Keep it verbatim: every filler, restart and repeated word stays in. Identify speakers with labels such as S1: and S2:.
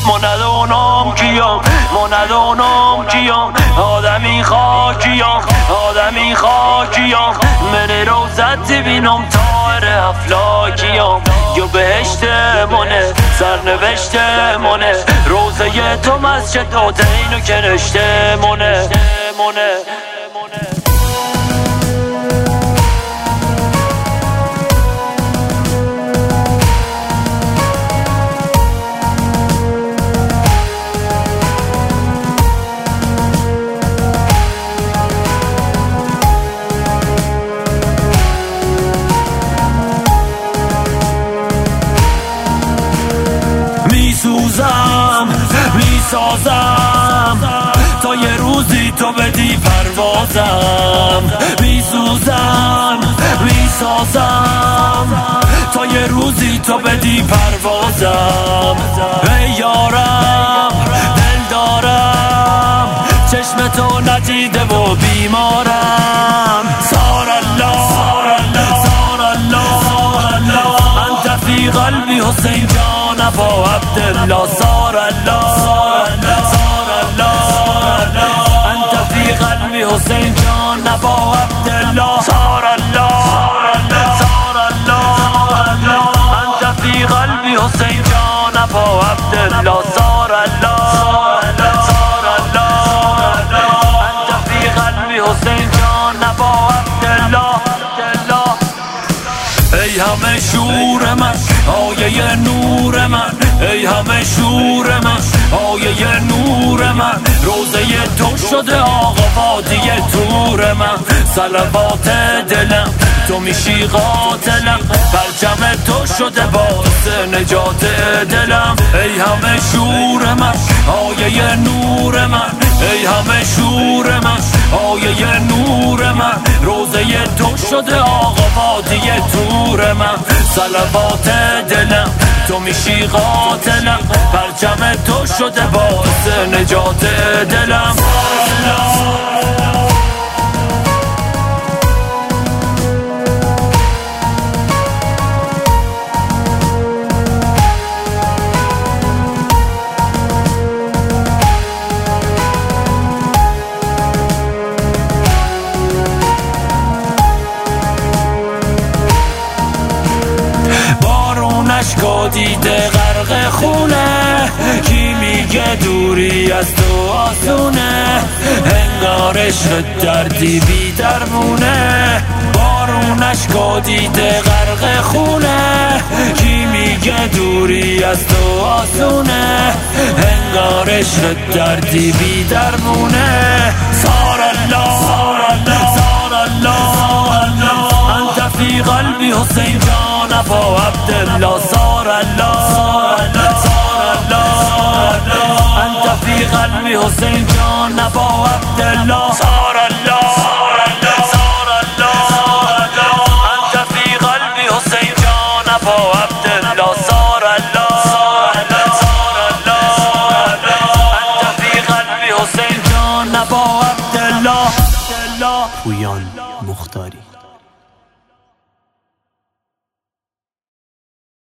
S1: ما ندونم کیم ما ندونم کیم آدمی خاکیم آدمی خاکیم من روزت بینم تار افلاکیم یا بهشت منه سرنوشت منه روزه تو مسجد و دین و کنشته منه منه میسوزم میسازم تا یه روزی تو بدی پروازم میسوزم میسازم تا یه روزی تو بدی پروازم ای یارم دل دارم چشم تو ندیده و بیمارم سار الله سار الله انت فی قلبی حسین جان ابا عبدالله سار الله سار الله انت فی قلبی حسین جان ابا عبدالله سار الله سار الله انت فی قلبی حسین جان ابا عبدالله سار الله سار الله انت فی قلبی حسین جان ابا عبدالله ای همه شور من آیه نور من ای همه شور من آیه نور من روزه تو شده آقا وادی تور من صلوات دلم تو میشی قاتلم پرچم تو شده باعث نجات دلم ای همه شور من آیه نور من ای همه شور من آیه نور من روزه تو شده آقا وادی تور من صلوات دلم تو میشی قاتلم پرچم تو شده باعث نجات دلم اشکا دیده غرق خونه کی میگه دوری از تو آسونه انگار عشق دردی بی درمونه بارون اشکا دیده غرق خونه کی میگه دوری از تو آسونه انگار عشق دردی بی درمونه سار الله سار الله انت فی قلبی حسین جان ابا عبدالله سار الله سار الله انت فی قلبی حسین جان ابا عبدالله سار الله سار الله انت فی قلبی حسین جان ابا عبدالله سار الله سار الله انت فی قلبی حسین جان ابا عبدالله پویان.